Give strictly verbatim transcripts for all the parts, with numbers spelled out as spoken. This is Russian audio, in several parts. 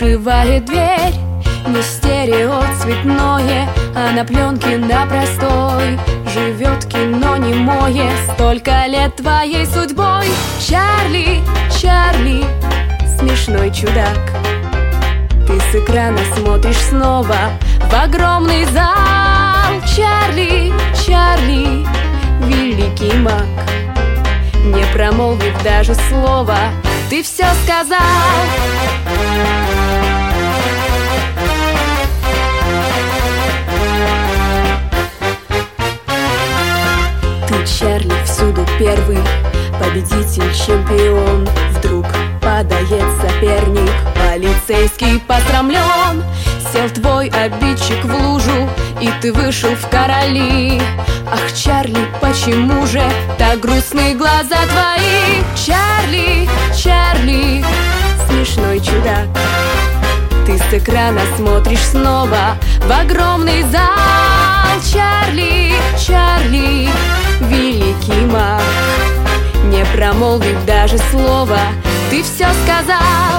открывает дверь. Не стерео цветное, а на пленке на простой живет кино немое, столько лет твоей судьбой. Чарли, Чарли, смешной чудак, ты с экрана смотришь снова в огромный зал. Чарли, Чарли, великий маг, не промолвив даже слова, ты все сказал. Ты, Чарли, всюду первый, победитель, чемпион. Вдруг падает соперник, полицейский посрамлен. Сел твой обидчик в лужу, и ты вышел в короли. Ах, Чарли, почему же так грустны глаза твои? Чарли, Чарли, смешной чудак, ты с экрана смотришь снова в огромный зал. Чарли, Чарли, великий маг, не промолвив даже слова, ты все сказал.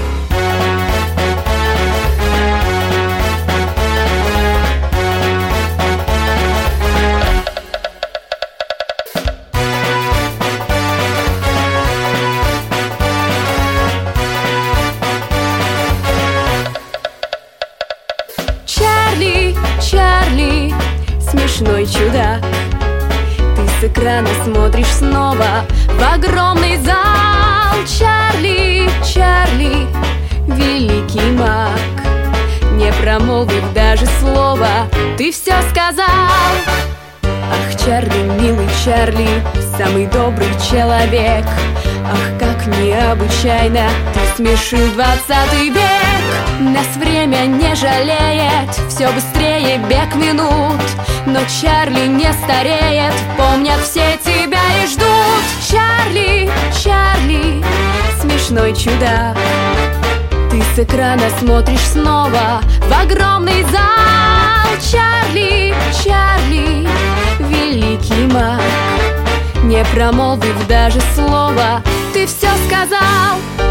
Чарли, Чарли, смешной чудак, ты с экрана смотришь снова в огромный зал. Чарли, Чарли, великий маг, не промолвив даже слова, ты все сказал. Ах, Чарли, милый Чарли, самый добрый человек, ах, как необычайно ты смешил двадцатый век. Нас время не жалеет, все быстрее бег минут, но Чарли не стареет, помнят все тебя и ждут. Чарли, Чарли, смешной чудак, ты с экрана смотришь снова в огромный зал. Чарли, Чарли, великий маг, не промолвив даже слова, ты все сказал.